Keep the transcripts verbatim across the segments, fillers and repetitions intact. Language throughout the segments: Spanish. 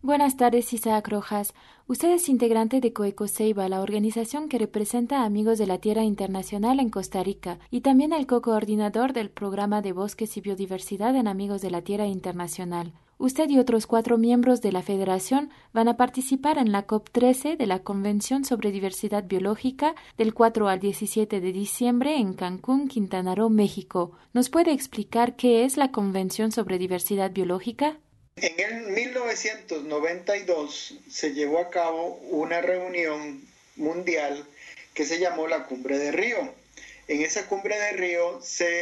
Buenas tardes, Isaac Rojas. Usted es integrante de Coecoseiba, la organización que representa a Amigos de la Tierra Internacional en Costa Rica, y también el co-coordinador del programa de Bosques y Biodiversidad en Amigos de la Tierra Internacional. Usted y otros cuatro miembros de la Federación van a participar en la COP trece de la Convención sobre Diversidad Biológica del cuatro al diecisiete de diciembre en Cancún, Quintana Roo, México. ¿Nos puede explicar qué es la Convención sobre Diversidad Biológica? En el mil novecientos noventa y dos se llevó a cabo una reunión mundial que se llamó la Cumbre de Río. En esa Cumbre de Río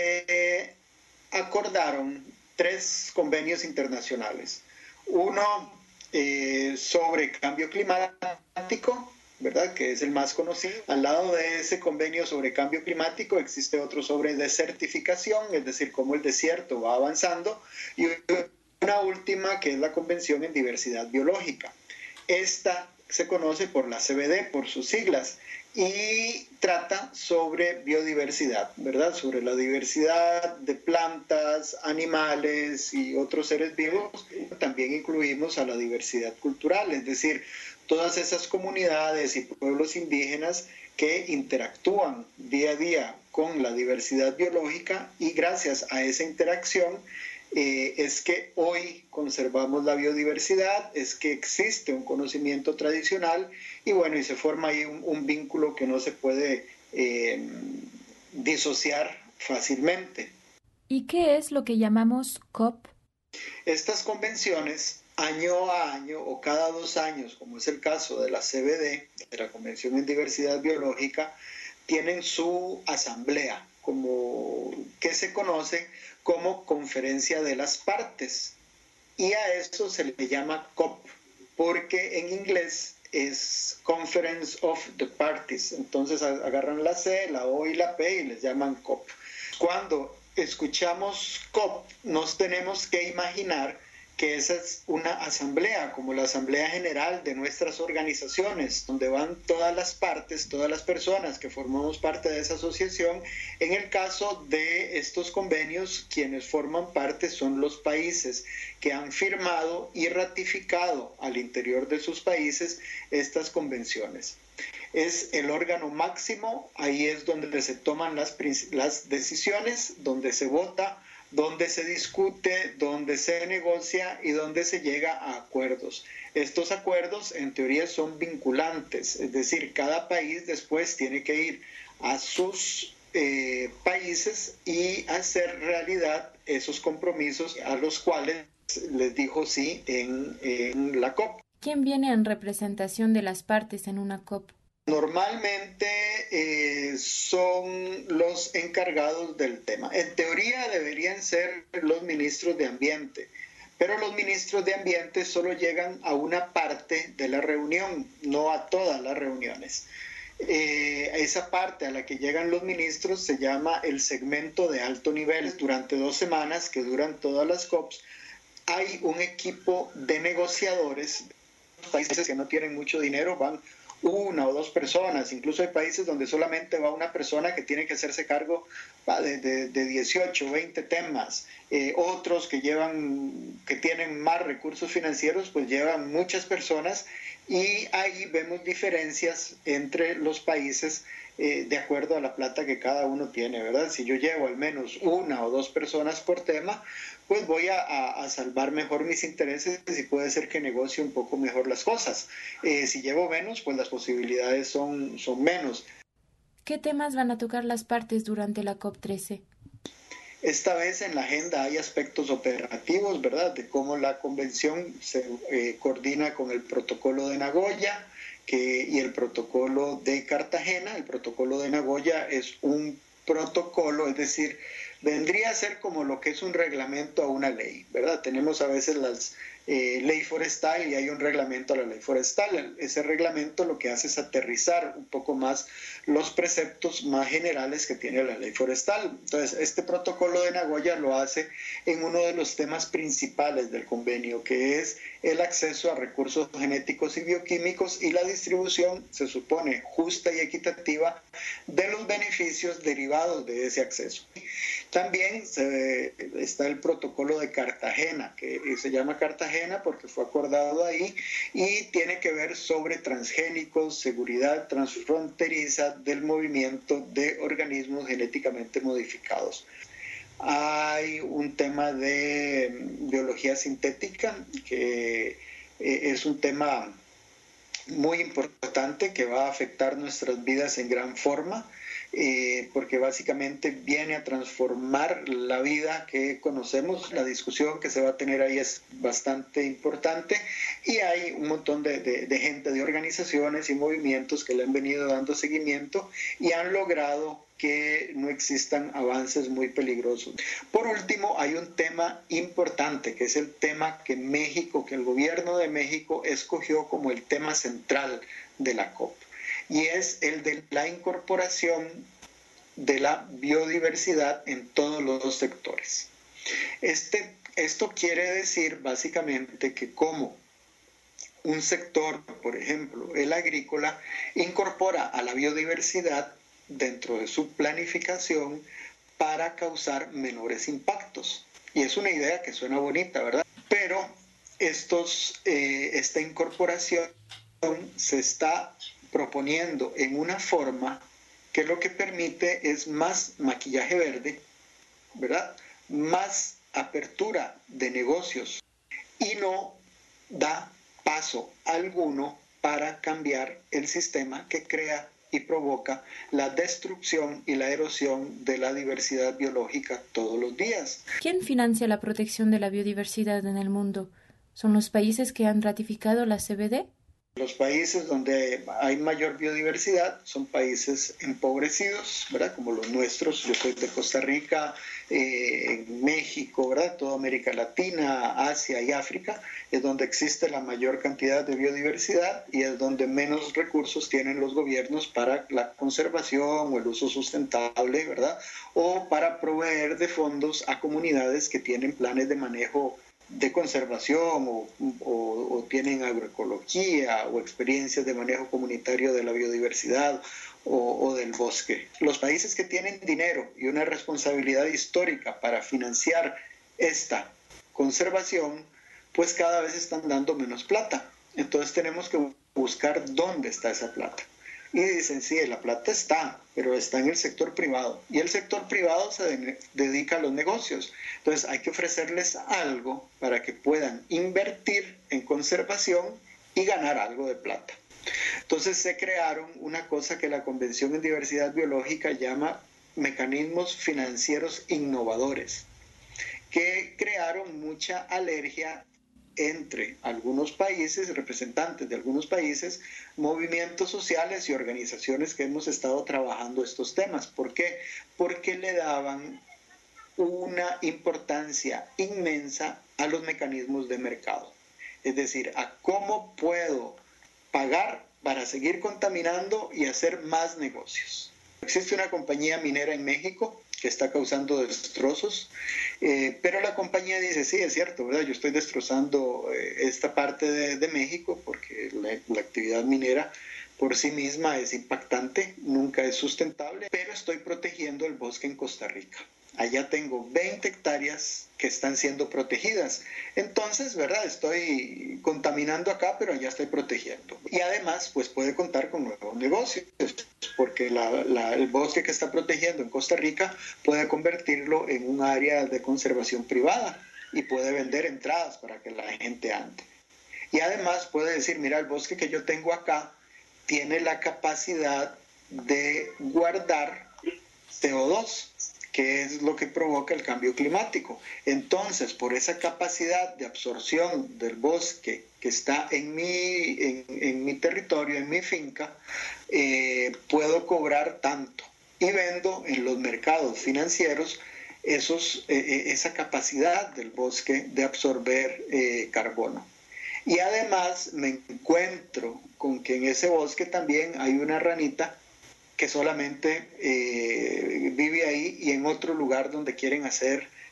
se acordaron tres convenios internacionales. Uno eh, sobre cambio climático, ¿verdad?, que es el más conocido. Al lado de ese convenio sobre cambio climático existe otro sobre desertificación, es decir, cómo el desierto va avanzando, y una última que es la Convención en Diversidad Biológica. Esta se conoce por la C B D, por sus siglas, y trata sobre biodiversidad, ¿verdad? Sobre la diversidad de plantas, animales y otros seres vivos. También incluimos a la diversidad cultural, es decir, todas esas comunidades y pueblos indígenas que interactúan día a día con la diversidad biológica, y gracias a esa interacción Eh, es que hoy conservamos la biodiversidad, es que existe un conocimiento tradicional y bueno, y se forma ahí un, un vínculo que no se puede eh, disociar fácilmente. ¿Y qué es lo que llamamos COP? Estas convenciones, año a año o cada dos años, como es el caso de la C B D, de la Convención en Diversidad Biológica, tienen su asamblea, como que se conoce como Conferencia de las Partes, y a eso se le llama COP, porque en inglés es Conference of the Parties. Entonces agarran la C, la O y la P y les llaman COP. Cuando escuchamos COP, nos tenemos que imaginar que esa es una asamblea, como la Asamblea General de nuestras organizaciones, donde van todas las partes, todas las personas que formamos parte de esa asociación. En el caso de estos convenios, quienes forman parte son los países que han firmado y ratificado al interior de sus países estas convenciones. Es el órgano máximo, ahí es donde se toman las, las decisiones, donde se vota, donde se discute, donde se negocia y donde se llega a acuerdos. Estos acuerdos en teoría son vinculantes, es decir, cada país después tiene que ir a sus eh, países y hacer realidad esos compromisos a los cuales les dijo sí en, en la COP. ¿Quién viene en representación de las partes en una COP? Normalmente eh, son los encargados del tema. En teoría deberían ser los ministros de Ambiente, pero los ministros de Ambiente solo llegan a una parte de la reunión, no a todas las reuniones. Eh, esa parte a la que llegan los ministros se llama el segmento de alto nivel. Durante dos semanas que duran todas las COPs, hay un equipo de negociadores. Países que no tienen mucho dinero van una o dos personas, incluso hay países donde solamente va una persona que tiene que hacerse cargo de, de, de dieciocho, veinte temas, eh, otros que llevan, que tienen más recursos financieros, pues llevan muchas personas, y ahí vemos diferencias entre los países eh, de acuerdo a la plata que cada uno tiene, ¿verdad? Si yo llevo al menos una o dos personas por tema, pues voy a, a, a salvar mejor mis intereses y puede ser que negocie un poco mejor las cosas. Eh, si llevo menos, pues las posibilidades son, son menos. ¿Qué temas van a tocar las partes durante la COP trece? Esta vez en la agenda hay aspectos operativos, ¿verdad?, de cómo la convención se eh, coordina con el protocolo de Nagoya que, y el protocolo de Cartagena. El protocolo de Nagoya es un protocolo, es decir, vendría a ser como lo que es un reglamento a una ley, ¿verdad? Tenemos a veces las eh, ley forestal y hay un reglamento a la ley forestal. Ese reglamento lo que hace es aterrizar un poco más los preceptos más generales que tiene la ley forestal. Entonces, este protocolo de Nagoya lo hace en uno de los temas principales del convenio, que es el acceso a recursos genéticos y bioquímicos y la distribución, se supone, justa y equitativa de los beneficios derivados de ese acceso. También se, está el protocolo de Cartagena, que se llama Cartagena porque fue acordado ahí y tiene que ver sobre transgénicos, seguridad transfronteriza del movimiento de organismos genéticamente modificados. Hay un tema de biología sintética, que es un tema muy importante que va a afectar nuestras vidas en gran forma. Eh, porque básicamente viene a transformar la vida que conocemos. La discusión que se va a tener ahí es bastante importante y hay un montón de, de, de gente, de organizaciones y movimientos que le han venido dando seguimiento y han logrado que no existan avances muy peligrosos. Por último, hay un tema importante, que es el tema que México, que el gobierno de México escogió como el tema central de la COP. Y es el de la incorporación de la biodiversidad en todos los sectores. Este, esto quiere decir básicamente que como un sector, por ejemplo, el agrícola, incorpora a la biodiversidad dentro de su planificación para causar menores impactos. Y es una idea que suena bonita, ¿verdad? Pero estos, eh, esta incorporación se está proponiendo en una forma que lo que permite es más maquillaje verde, ¿verdad? Más apertura de negocios y no da paso alguno para cambiar el sistema que crea y provoca la destrucción y la erosión de la diversidad biológica todos los días. ¿Quién financia la protección de la biodiversidad en el mundo? ¿Son los países que han ratificado la C B D? Los países donde hay mayor biodiversidad son países empobrecidos, ¿verdad? Como los nuestros. Yo soy de Costa Rica, eh, en México, ¿verdad? Toda América Latina, Asia y África es donde existe la mayor cantidad de biodiversidad y es donde menos recursos tienen los gobiernos para la conservación o el uso sustentable, ¿verdad? O para proveer de fondos a comunidades que tienen planes de manejo de conservación o, o, o tienen agroecología o experiencias de manejo comunitario de la biodiversidad o, o del bosque. Los países que tienen dinero y una responsabilidad histórica para financiar esta conservación, pues cada vez están dando menos plata. Entonces tenemos que buscar dónde está esa plata. Y dicen, sí, la plata está, pero está en el sector privado. Y el sector privado se de- dedica a los negocios. Entonces hay que ofrecerles algo para que puedan invertir en conservación y ganar algo de plata. Entonces se crearon una cosa que la Convención en Diversidad Biológica llama mecanismos financieros innovadores, que crearon mucha alergia entre algunos países, representantes de algunos países, movimientos sociales y organizaciones que hemos estado trabajando estos temas. ¿Por qué? Porque le daban una importancia inmensa a los mecanismos de mercado. Es decir, a cómo puedo pagar para seguir contaminando y hacer más negocios. Existe una compañía minera en México que está causando destrozos, eh, pero la compañía dice, sí, es cierto, ¿verdad? Yo estoy destrozando eh, esta parte de, de México porque la, la actividad minera por sí misma es impactante, nunca es sustentable, pero estoy protegiendo el bosque en Costa Rica. Allá tengo veinte hectáreas que están siendo protegidas. Entonces, ¿verdad? Estoy contaminando acá, pero allá estoy protegiendo. Y además, pues puede contar con nuevos negocios, porque la, la, el bosque que está protegiendo en Costa Rica puede convertirlo en un área de conservación privada y puede vender entradas para que la gente ande. Y además puede decir, mira, el bosque que yo tengo acá tiene la capacidad de guardar C O dos, que es lo que provoca el cambio climático. Entonces, por esa capacidad de absorción del bosque que está en mi, en, en mi territorio, en mi finca, eh, puedo cobrar tanto. Y vendo en los mercados financieros esos, eh, esa capacidad del bosque de absorber eh, carbono. Y además me encuentro con que en ese bosque también hay una ranita que solamente eh, vive ahí y en otro lugar donde quieren hacer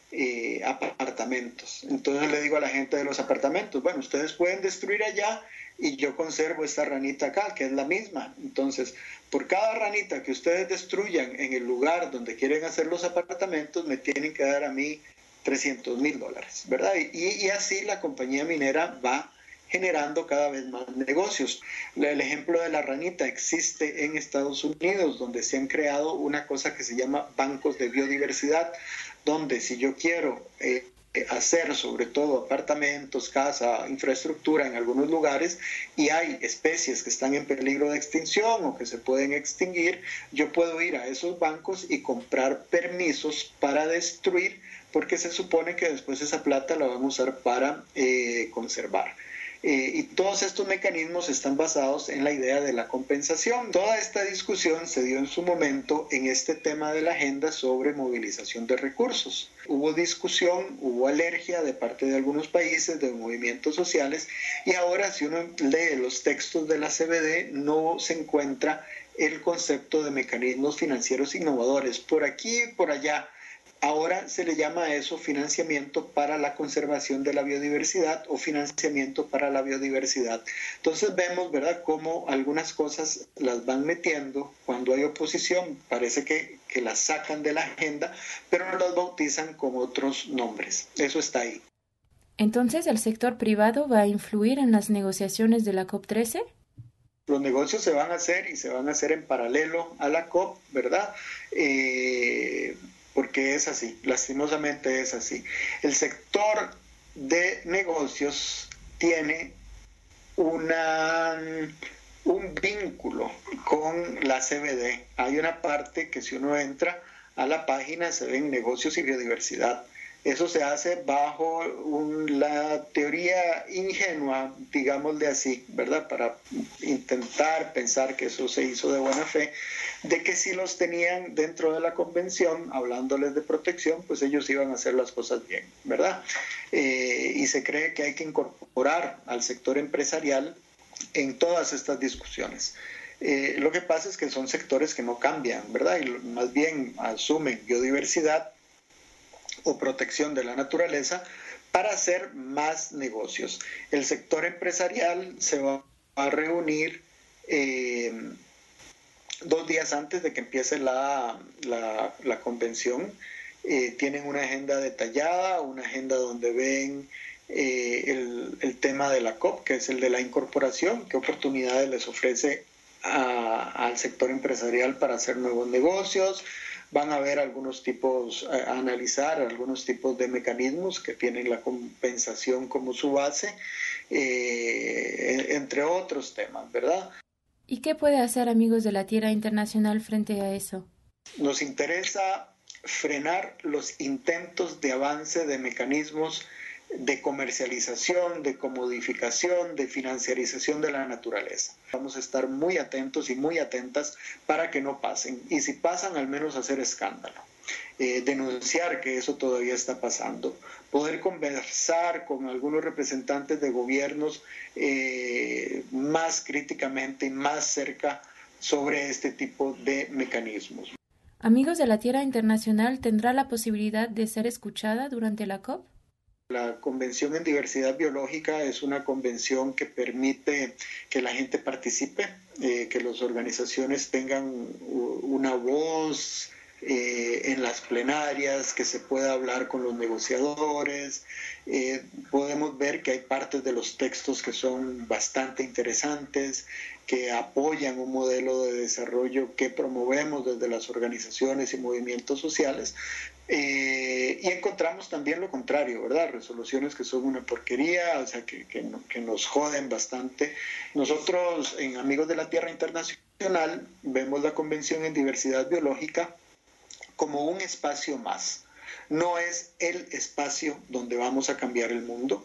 eh, apartamentos. Entonces le digo a la gente de los apartamentos, bueno, ustedes pueden destruir allá y yo conservo esta ranita acá, que es la misma. Entonces, por cada ranita que ustedes destruyan en el lugar donde quieren hacer los apartamentos, me tienen que dar a mí trescientos mil dólares, ¿verdad? Y, y así la compañía minera va generando cada vez más negocios. El ejemplo de la ranita existe en Estados Unidos, donde se han creado una cosa que se llama bancos de biodiversidad, donde si yo quiero eh, hacer sobre todo apartamentos, casa, infraestructura en algunos lugares y hay especies que están en peligro de extinción o que se pueden extinguir, yo puedo ir a esos bancos y comprar permisos para destruir, porque se supone que después esa plata la van a usar para eh, conservar. Eh, y todos estos mecanismos están basados en la idea de la compensación. Toda esta discusión se dio en su momento en este tema de la agenda sobre movilización de recursos. Hubo discusión, hubo alergia de parte de algunos países, de movimientos sociales, y ahora si uno lee los textos de la C B D no se encuentra el concepto de mecanismos financieros innovadores. Por aquí, por allá, ahora se le llama a eso financiamiento para la conservación de la biodiversidad o financiamiento para la biodiversidad. Entonces vemos, ¿verdad?, cómo algunas cosas las van metiendo. Cuando hay oposición parece que, que las sacan de la agenda, pero las bautizan con otros nombres. Eso está ahí. Entonces, ¿el sector privado va a influir en las negociaciones de la COP trece? Los negocios se van a hacer y se van a hacer en paralelo a la COP, ¿verdad? Eh... porque es así, lastimosamente es así. El sector de negocios tiene una, un vínculo con la C B D. Hay una parte que si uno entra a la página se ven negocios y biodiversidad. Eso se hace bajo un, la teoría ingenua, digámosle así, ¿verdad? Para intentar pensar que eso se hizo de buena fe, de que si los tenían dentro de la convención, hablándoles de protección, pues ellos iban a hacer las cosas bien, ¿verdad? Eh, y se cree que hay que incorporar al sector empresarial en todas estas discusiones. Eh, lo que pasa es que son sectores que no cambian, ¿verdad? Y más bien asumen biodiversidad o protección de la naturaleza para hacer más negocios. El sector empresarial se va a reunir eh, dos días antes de que empiece la, la, la convención. Eh, tienen una agenda detallada, una agenda donde ven eh, el, el tema de la COP, que es el de la incorporación, qué oportunidades les ofrece a, al sector empresarial para hacer nuevos negocios. Van a ver algunos tipos, a analizar algunos tipos de mecanismos que tienen la compensación como su base, eh, entre otros temas, ¿verdad? ¿Y qué puede hacer Amigos de la Tierra Internacional frente a eso? Nos interesa frenar los intentos de avance de mecanismos de comercialización, de comodificación, de financiarización de la naturaleza. Vamos a estar muy atentos y muy atentas para que no pasen. Y si pasan, al menos hacer escándalo. Eh, denunciar que eso todavía está pasando. Poder conversar con algunos representantes de gobiernos eh, más críticamente y más cerca sobre este tipo de mecanismos. ¿Amigos de la Tierra Internacional tendrá la posibilidad de ser escuchada durante la COP? La Convención en Diversidad Biológica es una convención que permite que la gente participe, eh, que las organizaciones tengan una voz eh, en las plenarias, que se pueda hablar con los negociadores. Eh, podemos ver que hay partes de los textos que son bastante interesantes, que apoyan un modelo de desarrollo que promovemos desde las organizaciones y movimientos sociales. Eh, y encontramos también lo contrario, ¿verdad? Resoluciones que son una porquería, o sea, que, que, no, que nos joden bastante. Nosotros, en Amigos de la Tierra Internacional, vemos la Convención en Diversidad Biológica como un espacio más. No es el espacio donde vamos a cambiar el mundo,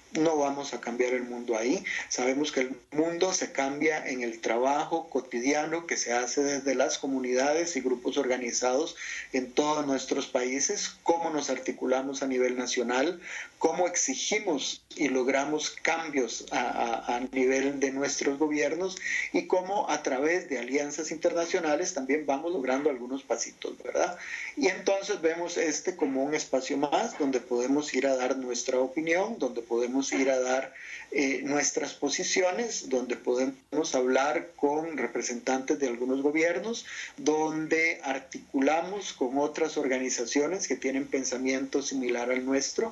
No vamos a cambiar el mundo ahí. Sabemos que el mundo se cambia en el trabajo cotidiano que se hace desde las comunidades y grupos organizados en todos nuestros países, cómo nos articulamos a nivel nacional, cómo exigimos y logramos cambios a, a, a nivel de nuestros gobiernos y cómo a través de alianzas internacionales también vamos logrando algunos pasitos, ¿verdad? Y entonces vemos este como un espacio más donde podemos ir a dar nuestra opinión, donde podemos ir a dar eh, nuestras posiciones, donde podemos hablar con representantes de algunos gobiernos, donde articulamos con otras organizaciones que tienen pensamiento similar al nuestro,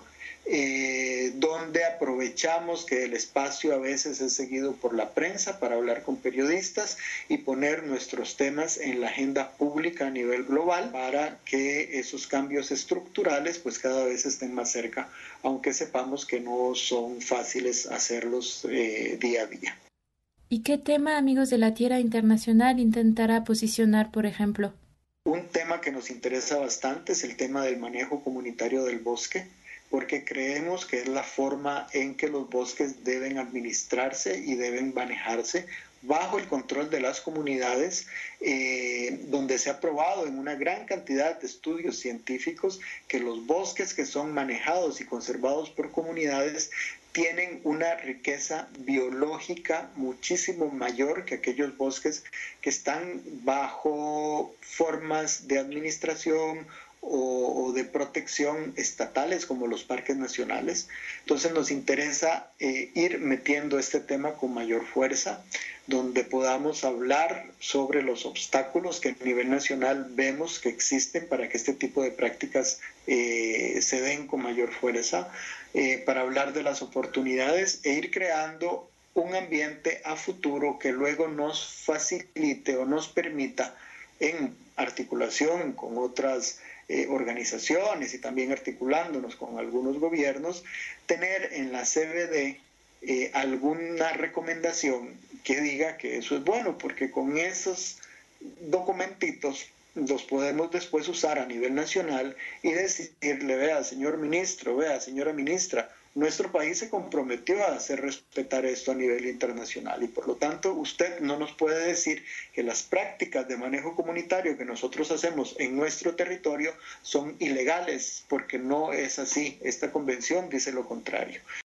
eh, donde aprovechamos que el espacio a veces es seguido por la prensa para hablar con periodistas y poner nuestros temas en la agenda pública a nivel global para que esos cambios estructurales pues cada vez estén más cerca, aunque sepamos que no son fáciles hacerlos eh, día a día. ¿Y qué tema, Amigos de la Tierra Internacional, intentará posicionar, por ejemplo? Un tema que nos interesa bastante es el tema del manejo comunitario del bosque, porque creemos que es la forma en que los bosques deben administrarse y deben manejarse bajo el control de las comunidades, eh, donde se ha probado en una gran cantidad de estudios científicos que los bosques que son manejados y conservados por comunidades tienen una riqueza biológica muchísimo mayor que aquellos bosques que están bajo formas de administración o, o de protección estatales como los parques nacionales. Entonces nos interesa eh, ir metiendo este tema con mayor fuerza, donde podamos hablar sobre los obstáculos que a nivel nacional vemos que existen para que este tipo de prácticas eh, se den con mayor fuerza, eh, para hablar de las oportunidades e ir creando un ambiente a futuro que luego nos facilite o nos permita, en articulación con otras eh, organizaciones y también articulándonos con algunos gobiernos, tener en la C B D eh, alguna recomendación que diga que eso es bueno, porque con esos documentitos los podemos después usar a nivel nacional y decirle, vea, señor ministro, vea, señora ministra, nuestro país se comprometió a hacer respetar esto a nivel internacional y por lo tanto usted no nos puede decir que las prácticas de manejo comunitario que nosotros hacemos en nuestro territorio son ilegales, porque no es así. Esta convención dice lo contrario.